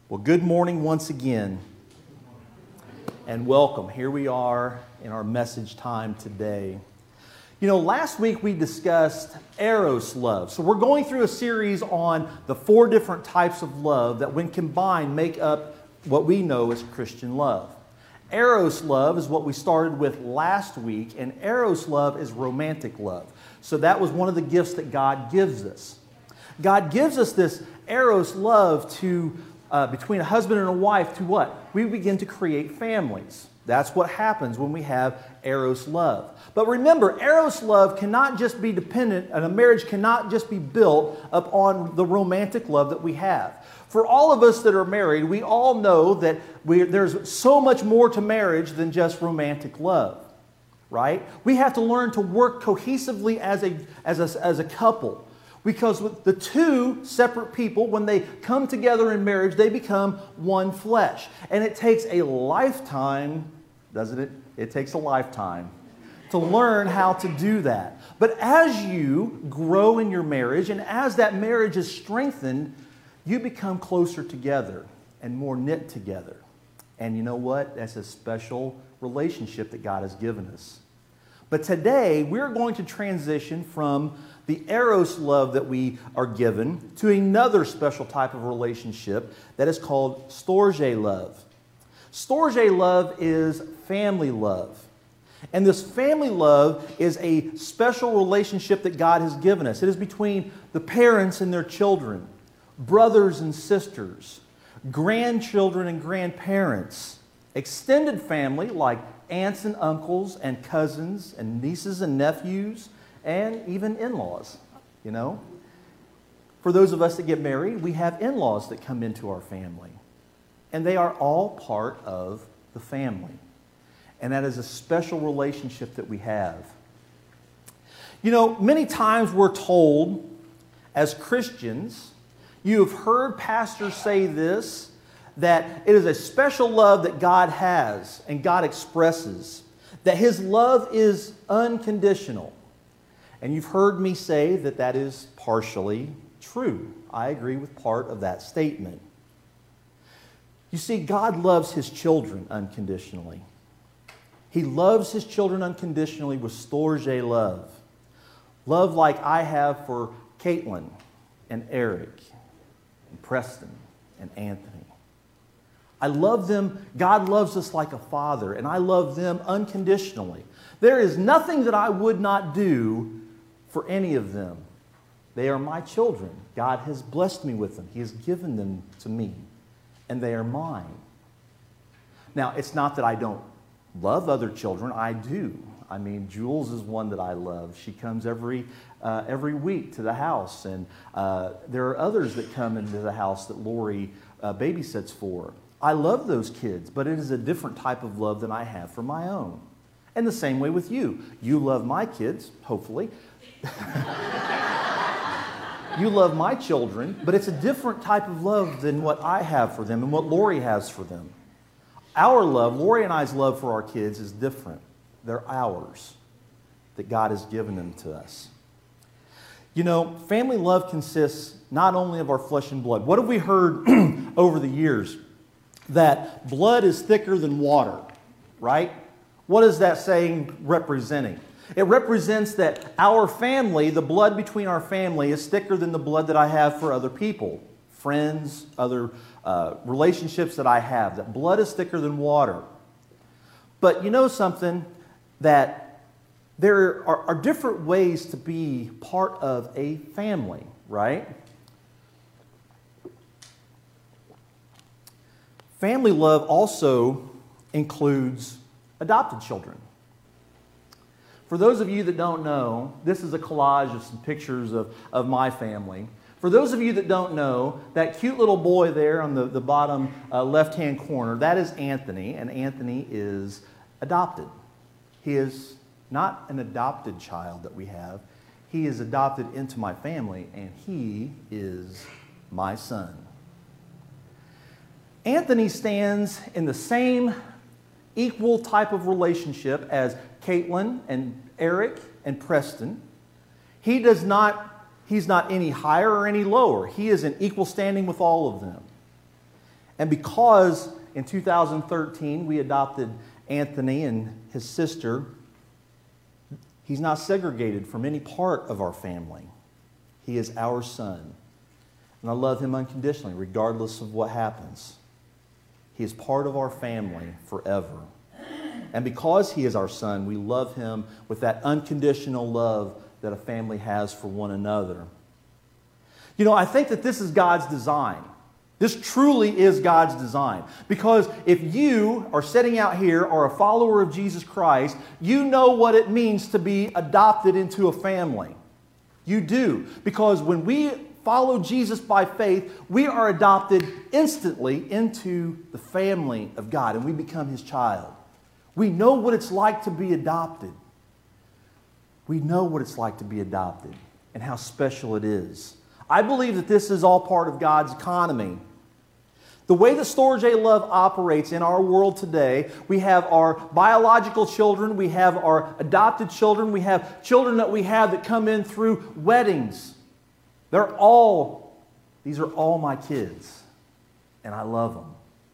Well, good morning once again, and welcome. Here we are in our message time today. You know, last week we discussed Eros love. So we're going through a series on the 4 different types of love that when combined make up what we know as Christian love. Eros love is what we started with last week, and Eros love is romantic love. So that was one of the gifts that God gives us. God gives us this Eros love to between a husband and a wife to what? We begin to create families. That's what happens when we have Eros love. But remember, Eros love cannot just be dependent, and a marriage cannot just be built upon the romantic love that we have. For all of us that are married, we all know that there's so much more to marriage than just romantic love, right? We have to learn to work cohesively as a couple. Because with the 2 separate people, when they come together in marriage, they become one flesh. And it takes a lifetime, doesn't it? It takes a lifetime to learn how to do that. But as you grow in your marriage and as that marriage is strengthened, you become closer together and more knit together. And you know what? That's a special relationship that God has given us. But today, we're going to transition from the Eros love that we are given to another special type of relationship that is called Storge love. Storge love is family love. And this family love is a special relationship that God has given us. It is between the parents and their children, brothers and sisters, grandchildren and grandparents, extended family like aunts and uncles and cousins and nieces and nephews, and even in-laws, you know. For those of us that get married, we have in-laws that come into our family. And they are all part of the family. And that is a special relationship that we have. You know, many times we're told as Christians, you have heard pastors say this, that it is a special love that God has and God expresses, that His love is unconditional. And you've heard me say that that is partially true. I agree with part of that statement. You see, God loves His children unconditionally. He loves His children unconditionally with Storge love. Love like I have for Caitlin and Eric and Preston and Anthony. I love them. God loves us like a father, and I love them unconditionally. There is nothing that I would not do for any of them. They are my children. God has blessed me with them. He has given them to me, and they are mine. Now, it's not that I don't love other children. I do. I mean, Jules is one that I love. She comes every week to the house, and there are others that come into the house that Lori babysits for. I love those kids, but it is a different type of love than I have for my own. And the same way with you. You love my kids, hopefully. You love my children, but it's a different type of love than what I have for them and what Lori has for them. Our love, Lori and I's love for our kids is different. They're ours, that God has given them to us. You know, family love consists not only of our flesh and blood. What have we heard over the years? That blood is thicker than water, right? What is that saying representing? It represents that our family, the blood between our family, is thicker than the blood that I have for other people, friends, other relationships that I have. That blood is thicker than water. But you know something? That there are different ways to be part of a family, right? Family love also includes adopted children. For those of you that don't know, this is a collage of some pictures of my family. For those of you that don't know, that cute little boy there on the bottom left-hand corner, that is Anthony, and Anthony is adopted. He is not an adopted child that we have. He is adopted into my family, and he is my son. Anthony stands in the same equal type of relationship as Caitlin and Eric and Preston. He's not any higher or any lower. He is in equal standing with all of them. And because in 2013 we adopted Anthony and his sister, he's not segregated from any part of our family. He is our son. And I love him unconditionally, regardless of what happens. He is part of our family forever. And because he is our son, we love him with that unconditional love that a family has for one another. You know, I think that this is God's design. This truly is God's design. Because if you are sitting out here or a follower of Jesus Christ, you know what it means to be adopted into a family. You do. Because when we follow Jesus by faith, we are adopted instantly into the family of God, and we become His child. We know what it's like to be adopted. We know what it's like to be adopted and how special it is. I believe that this is all part of God's economy. The way that Storge Love operates in our world today, we have our biological children, we have our adopted children, we have children that we have that come in through weddings. These are all my kids, and I love them.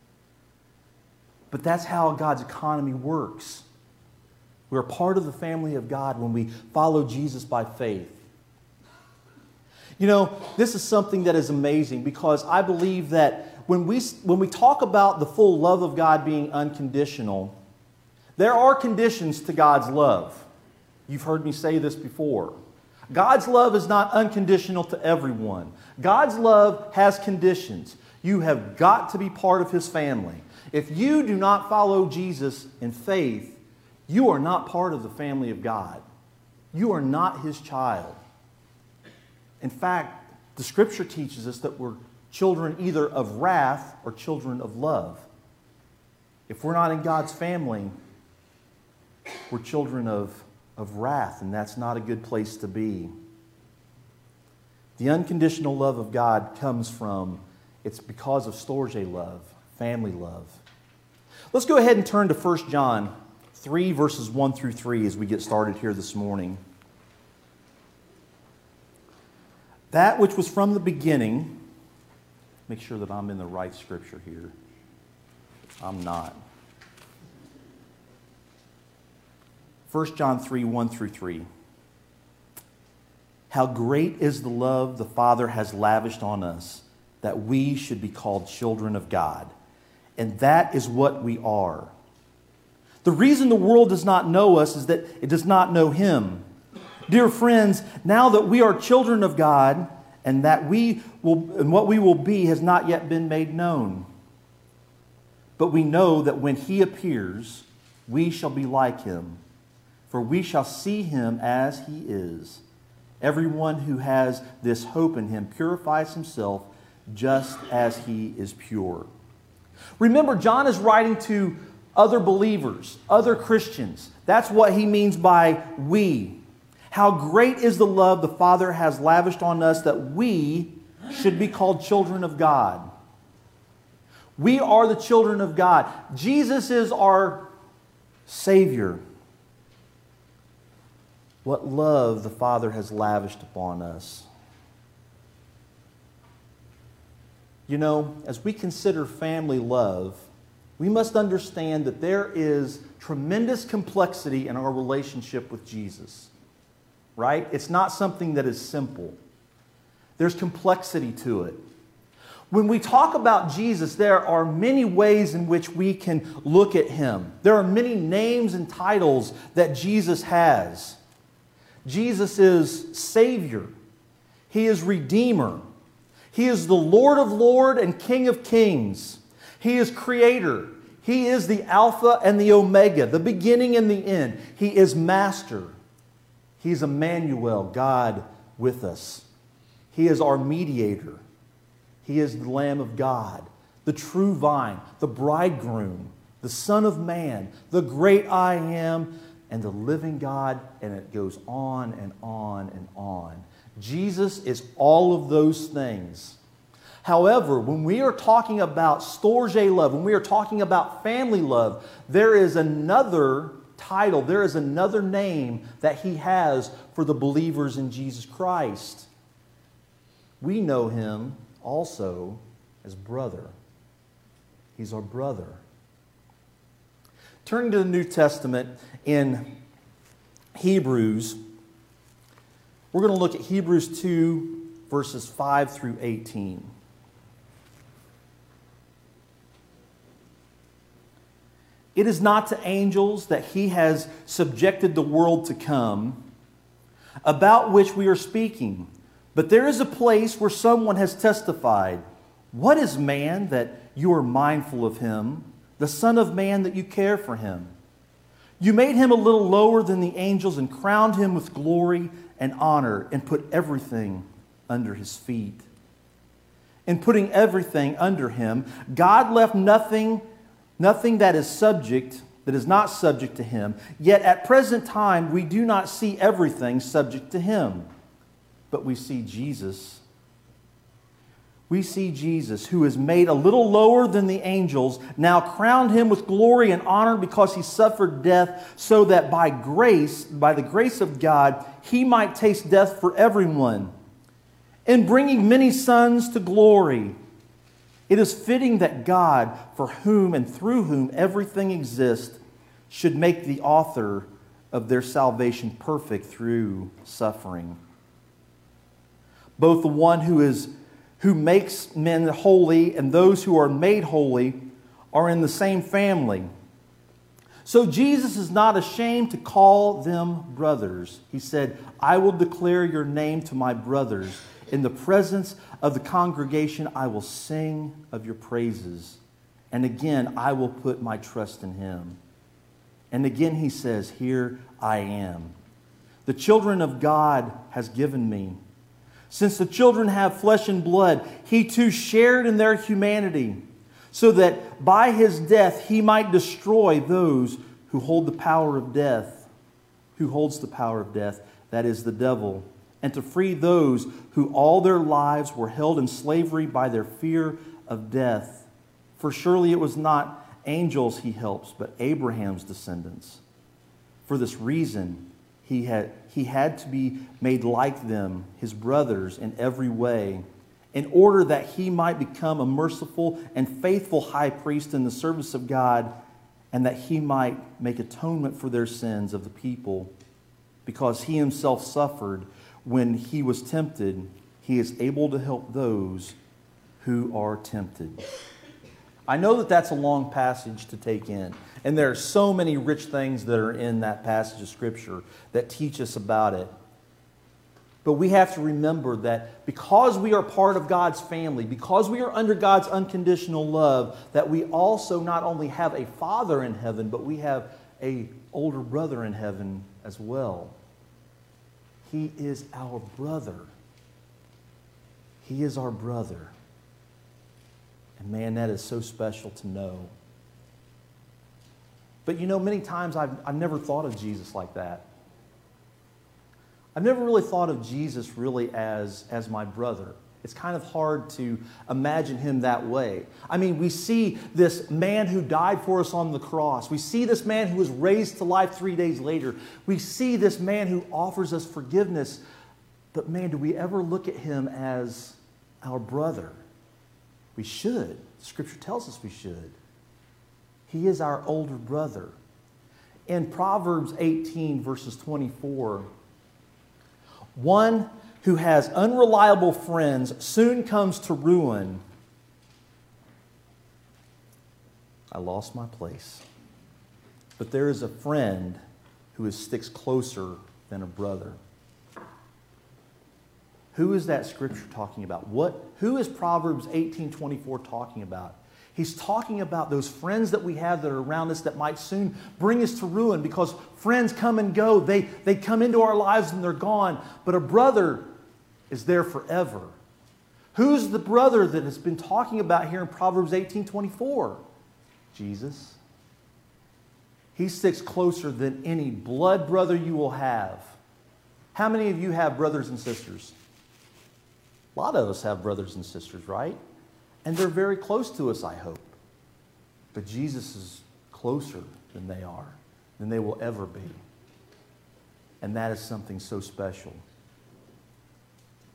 But that's how God's economy works. We're part of the family of God when we follow Jesus by faith. You know, this is something that is amazing because I believe that when we talk about the full love of God being unconditional, there are conditions to God's love. You've heard me say this before. God's love is not unconditional to everyone. God's love has conditions. You have got to be part of His family. If you do not follow Jesus in faith, you are not part of the family of God. You are not His child. In fact, the Scripture teaches us that we're children either of wrath or children of love. If we're not in God's family, we're children of wrath, and that's not a good place to be. The unconditional love of God comes from, it's because of Storge love, family love. Let's go ahead and turn to 1 John 3, verses 1 through 3 as we get started here this morning. That which was from the beginning, make sure that I'm in the right scripture here. I'm not. 1 John 3, 1 through 3. How great is the love the Father has lavished on us, that we should be called children of God. And that is what we are. The reason the world does not know us is that it does not know Him. Dear friends, now that we are children of God, and that what we will be has not yet been made known. But we know that when He appears, we shall be like Him, for we shall see Him as He is. Everyone who has this hope in Him purifies himself just as He is pure. Remember, John is writing to other believers, other Christians. That's what he means by we. How great is the love the Father has lavished on us that we should be called children of God. We are the children of God. Jesus is our Savior. What love the Father has lavished upon us. You know, as we consider family love, we must understand that there is tremendous complexity in our relationship with Jesus. Right? It's not something that is simple. There's complexity to it. When we talk about Jesus, there are many ways in which we can look at Him. There are many names and titles that Jesus has. Jesus is Savior. He is Redeemer. He is the Lord of Lords and King of Kings. He is Creator. He is the Alpha and the Omega, the beginning and the end. He is Master. He's Emmanuel, God with us. He is our mediator. He is the Lamb of God, the true vine, the bridegroom, the Son of Man, the great I Am, and the living God, and it goes on and on and on. Jesus is all of those things. However, when we are talking about Storge love, when we are talking about family love, there is another title, there is another name that He has for the believers in Jesus Christ. We know Him also as brother. He's our brother. Turning to the New Testament in Hebrews, we're going to look at Hebrews 2, verses 5 through 18. It is not to angels that he has subjected the world to come, about which we are speaking. But there is a place where someone has testified, "What is man that you are mindful of him, the Son of Man that you care for him? You made him a little lower than the angels and crowned him with glory and honor and put everything under his feet." In putting everything under him, God left nothing that is not subject to him. Yet at present time we do not see everything subject to him. But we see Jesus. We see Jesus, who is made a little lower than the angels, now crowned him with glory and honor because he suffered death, so that by the grace of God, he might taste death for everyone. In bringing many sons to glory, it is fitting that God, for whom and through whom everything exists, should make the author of their salvation perfect through suffering. Both the one who makes men holy and those who are made holy are in the same family. So Jesus is not ashamed to call them brothers. He said, "I will declare your name to my brothers. In the presence of the congregation, I will sing of your praises. And again, I will put my trust in him." And again he says, "Here I am. The children of God has given me. Since the children have flesh and blood, he too shared in their humanity, so that by his death he might destroy those who hold the power of death, that is the devil, and to free those who all their lives were held in slavery by their fear of death. For surely it was not angels he helps, but Abraham's descendants. For this reason, he had to be made like them, his brothers, in every way, in order that he might become a merciful and faithful high priest in the service of God, and that he might make atonement for their sins of the people. Because he himself suffered when he was tempted, he is able to help those who are tempted." I know that that's a long passage to take in, and there are so many rich things that are in that passage of Scripture that teach us about it. But we have to remember that because we are part of God's family, because we are under God's unconditional love, that we also not only have a Father in heaven, but we have an older brother in heaven as well. He is our brother. He is our brother. And man, that is so special to know. But you know, many times I've never thought of Jesus like that. I've never really thought of Jesus really as my brother. It's kind of hard to imagine him that way. I mean, we see this man who died for us on the cross. We see this man who was raised to life 3 days later. We see this man who offers us forgiveness. But man, do we ever look at him as our brother? We should. Scripture tells us we should. He is our older brother. In Proverbs 18, verses 24, one who has unreliable friends soon comes to ruin. I lost my place. But there is a friend who sticks closer than a brother. Who is that scripture talking about? Who is Proverbs 18:24 talking about? He's talking about those friends that we have that are around us that might soon bring us to ruin, because friends come and go. They come into our lives and they're gone. But a brother is there forever. Who's the brother that has been talking about here in Proverbs 18:24? Jesus. He sticks closer than any blood brother you will have. How many of you have brothers and sisters? A lot of us have brothers and sisters, right? And they're very close to us, I hope. But Jesus is closer than they are, than they will ever be. And that is something so special.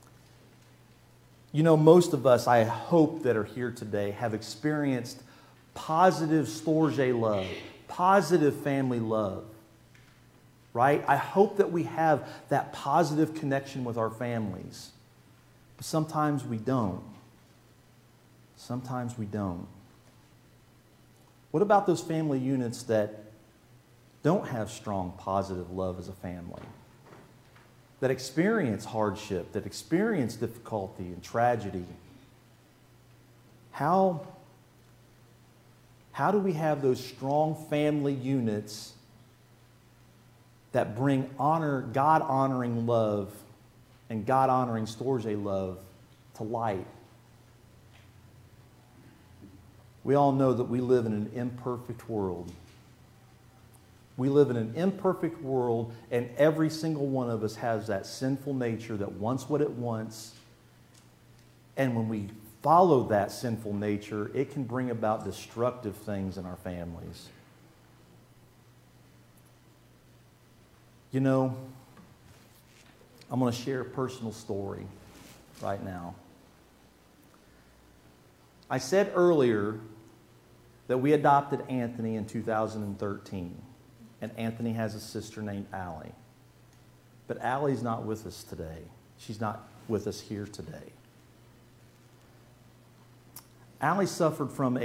You know, most of us, I hope, that are here today have experienced positive storge love, positive family love, right? I hope that we have that positive connection with our families. But sometimes we don't. Sometimes we don't. What about those family units that don't have strong positive love as a family? That experience hardship, that experience difficulty and tragedy? How do we have those strong family units that bring honor, God-honoring love and God-honoring storge love to light? We all know that we live in an imperfect world. We live in an imperfect world, and every single one of us has that sinful nature that wants what it wants. And when we follow that sinful nature, it can bring about destructive things in our families. You know, I'm going to share a personal story right now. I said earlier that we adopted Anthony in 2013. And Anthony has a sister named Allie. But Allie's not with us today. She's not with us here today. Allie suffered from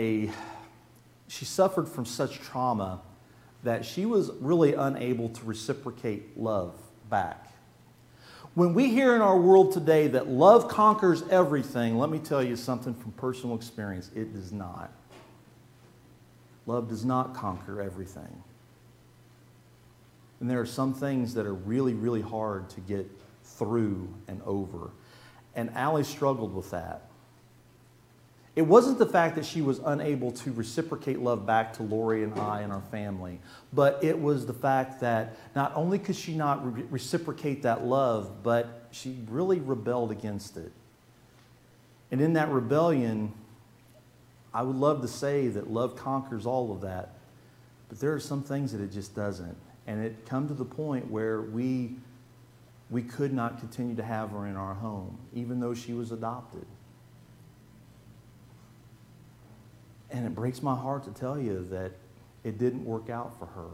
such trauma that she was really unable to reciprocate love back. When we hear in our world today that love conquers everything, let me tell you something from personal experience. It does not. Love does not conquer everything. And there are some things that are really, really hard to get through and over. And Allie struggled with that. It wasn't the fact that she was unable to reciprocate love back to Lori and I and our family, but it was the fact that not only could she not reciprocate that love, but she really rebelled against it. And in that rebellion, I would love to say that love conquers all of that, but there are some things that it just doesn't. And it come to the point where we could not continue to have her in our home, even though she was adopted. And it breaks my heart to tell you that it didn't work out for her.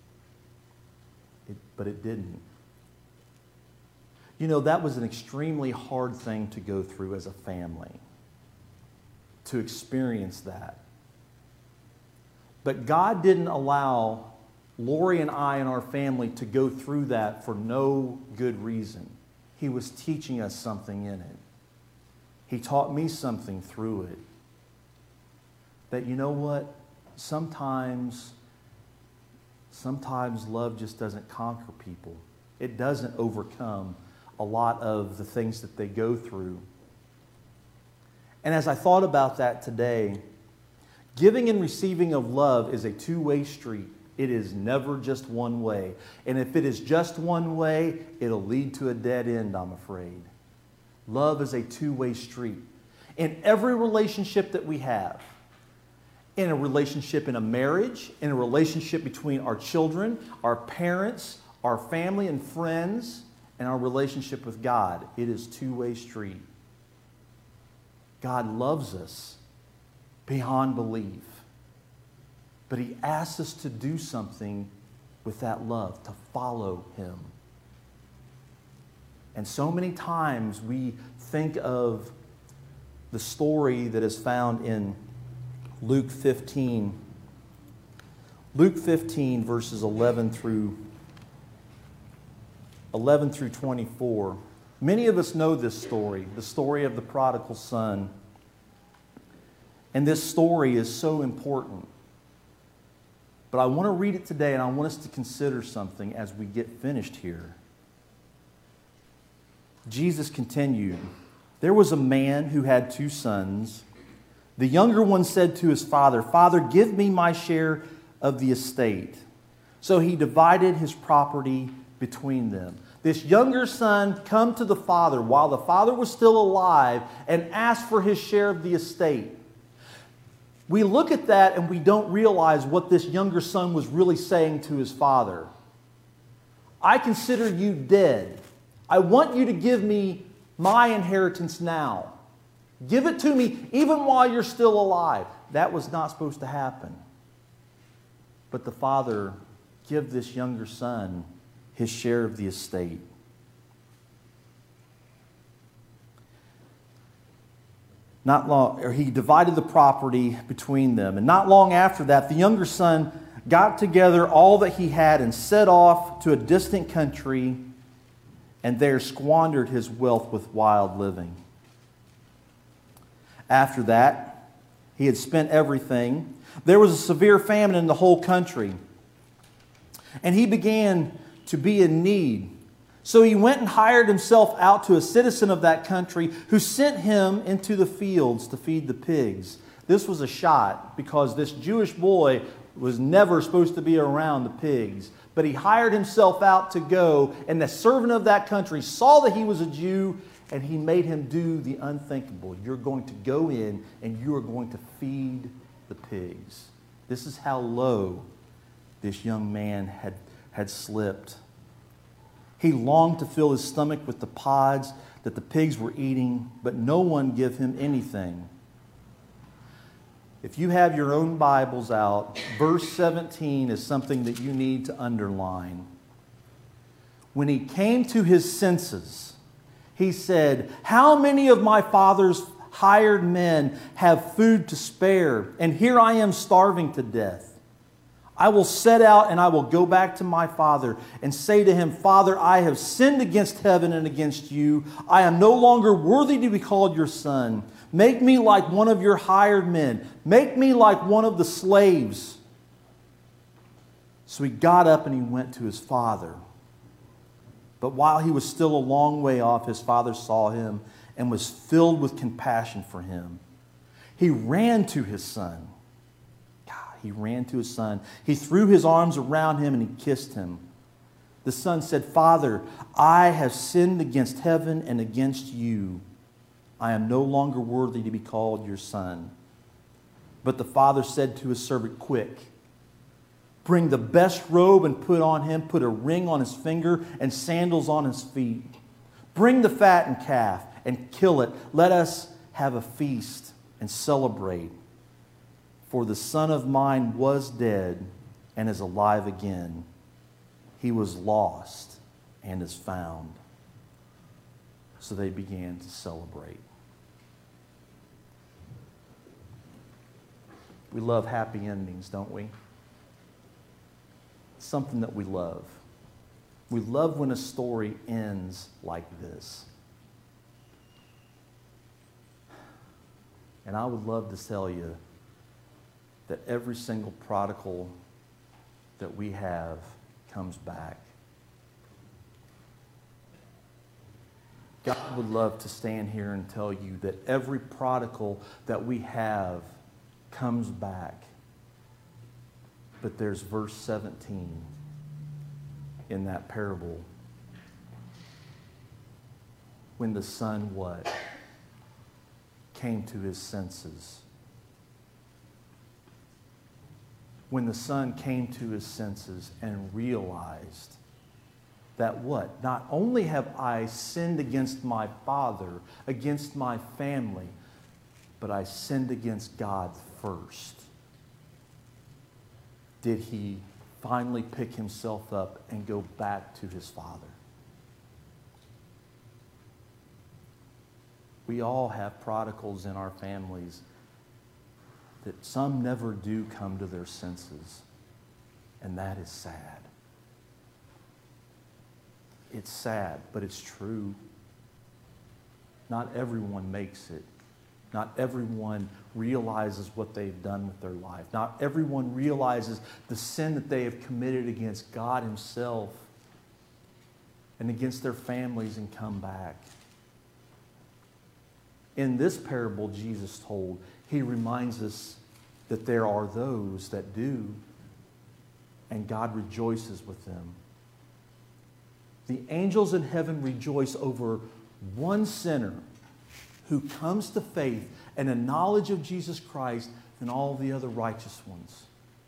But it didn't. You know, that was an extremely hard thing to go through as a family, to experience that. But God didn't allow Lori and I and our family to go through that for no good reason. He was teaching us something in it. He taught me something through it. That, you know what? Sometimes love just doesn't conquer people. It doesn't overcome a lot of the things that they go through. And as I thought about that today, giving and receiving of love is a two-way street. It is never just one way. And if it is just one way, it'll lead to a dead end, I'm afraid. Love is a two-way street. In every relationship that we have, in a relationship in a marriage, in a relationship between our children, our parents, our family and friends, and our relationship with God, it is a two-way street. God loves us beyond belief. But He asks us to do something with that love, to follow Him. And so many times we think of the story that is found in Luke 15. Luke 15, verses 11 through 24. Many of us know this story, the story of the prodigal son. And this story is so important. But I want to read it today, and I want us to consider something as we get finished here. Jesus continued, "There was a man who had 2 sons. The younger one said to his father, 'Father, give me my share of the estate.' So he divided his property between them. This younger son come to the father while the father was still alive and asked for his share of the estate." We look at that and we don't realize what this younger son was really saying to his father. I consider you dead. I want you to give me my inheritance now. Give it to me even while you're still alive. that was not supposed to happen. But the father gave this younger son his share of the estate. He divided the property between them. And not long after that, the younger son got together all that he had and set off to a distant country, and there squandered his wealth with wild living. After that, he had spent everything. There was a severe famine in the whole country, and he began to be in need. So he went and hired himself out to a citizen of that country, who sent him into the fields to feed the pigs. This was a shot, because this Jewish boy was never supposed to be around the pigs. But he hired himself out to go, and the servant of that country saw that he was a Jew, and he made him do the unthinkable. You're going to go in and you are going to feed the pigs. This is how low this young man had slipped. He longed to fill his stomach with the pods that the pigs were eating, but no one gave him anything. If you have your own Bibles out, verse 17 is something that you need to underline. When he came to his senses, he said, "How many of my father's hired men have food to spare, and here I am starving to death? I will set out and I will go back to my father and say to him, 'Father, I have sinned against heaven and against you. I am no longer worthy to be called your son. Make me like one of your hired men. Make me like one of the slaves.' So he got up and he went to his father. But while he was still a long way off, his father saw him and was filled with compassion for him. He ran to his son. He threw his arms around him and he kissed him. The son said, 'Father, I have sinned against heaven and against you. I am no longer worthy to be called your son.' But the father said to his servant, 'Quick, bring the best robe and put on him. Put a ring on his finger and sandals on his feet. Bring the fattened calf and kill it. Let us have a feast and celebrate. For the son of mine was dead and is alive again. He was lost and is found.' So they began to celebrate." We love happy endings, don't we? It's something that we love. We love when a story ends like this. And I would love to tell you that every single prodigal that we have comes back. God would love to stand here and tell you that every prodigal that we have comes back. But there's verse 17 in that parable. When the son what? Came to his senses. When the son came to his senses and realized that what? Not only have I sinned against my father, against my family, but I sinned against God first. Did he finally pick himself up and go back to his father? We all have prodigals in our families that some never do come to their senses, and that is sad. It's sad, but it's true. Not everyone makes it. Not everyone realizes what they've done with their life. Not everyone realizes the sin that they have committed against God himself and against their families and come back. In this parable Jesus told, he reminds us that there are those that do, and God rejoices with them. The angels in heaven rejoice over one sinner who comes to faith and a knowledge of Jesus Christ than all the other righteous ones.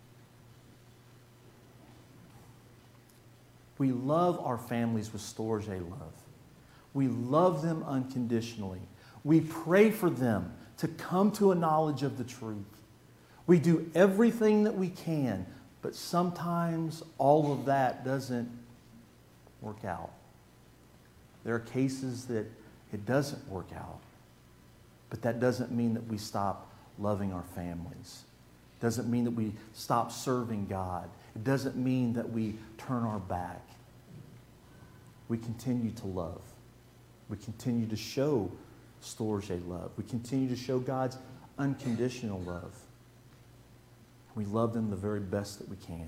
We love our families with storge love. We love them unconditionally. We pray for them to come to a knowledge of the truth. We do everything that we can, but sometimes all of that doesn't work out. There are cases that it doesn't work out, but that doesn't mean that we stop loving our families. It doesn't mean that we stop serving God. It doesn't mean that we turn our back. We continue to love. We continue to show Storge love. We continue to show God's unconditional love. We love them the very best that we can.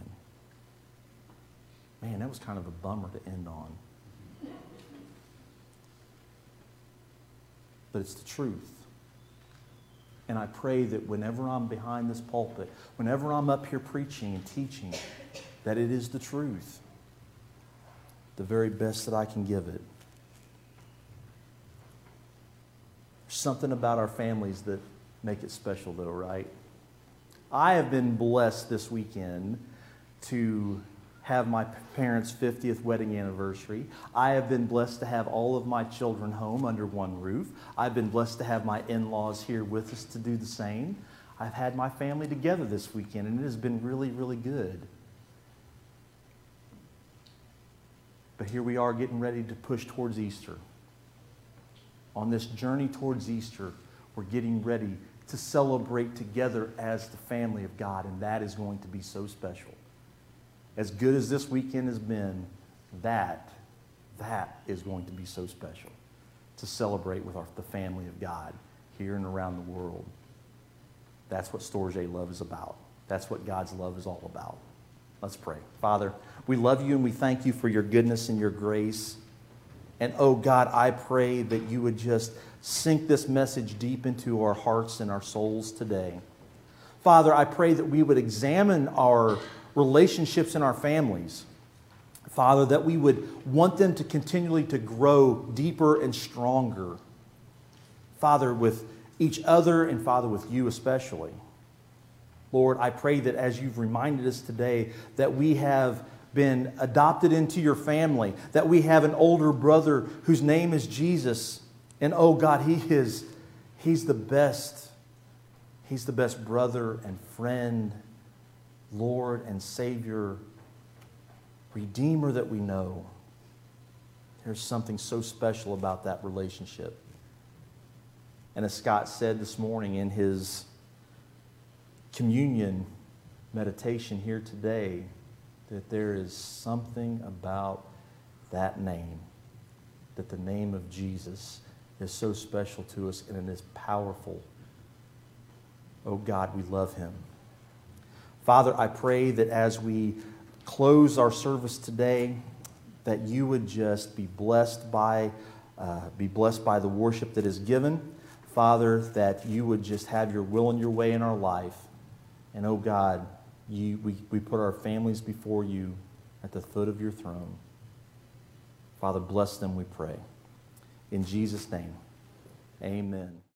Man, that was kind of a bummer to end on. But it's the truth. And I pray that whenever I'm behind this pulpit, whenever I'm up here preaching and teaching, that it is the truth. The very best that I can give it. There's something about our families that make it special though, right? I have been blessed this weekend to have my parents' 50th wedding anniversary. I have been blessed to have all of my children home under one roof. I've been blessed to have my in-laws here with us to do the same. I've had my family together this weekend, and it has been really, really good. But here we are getting ready to push towards Easter. On this journey towards Easter, we're getting ready to celebrate together as the family of God, and that is going to be so special. As good as this weekend has been, that is going to be so special to celebrate with the family of God here and around the world. That's what Storge Love is about. That's what God's love is all about. Let's pray. Father, we love you and we thank you for your goodness and your grace. And oh God, I pray that you would just sink this message deep into our hearts and our souls today. Father, I pray that we would examine our relationships in our families. Father, that we would want them to continually to grow deeper and stronger. Father, with each other and Father, with you especially. Lord, I pray that as you've reminded us today that we have been adopted into your family, that we have an older brother whose name is Jesus. And oh God, he's the best. He's the best brother and friend, Lord and Savior, Redeemer that we know. There's something so special about that relationship. And as Scott said this morning in his communion meditation here today, that there is something about that name, that the name of Jesus is so special to us and it is powerful. Oh God, we love him. Father, I pray that as we close our service today, that you would just be blessed by the worship that is given. Father, that you would just have your will and your way in our life. And oh God, we put our families before you at the foot of your throne. Father, bless them, we pray. In Jesus' name, amen.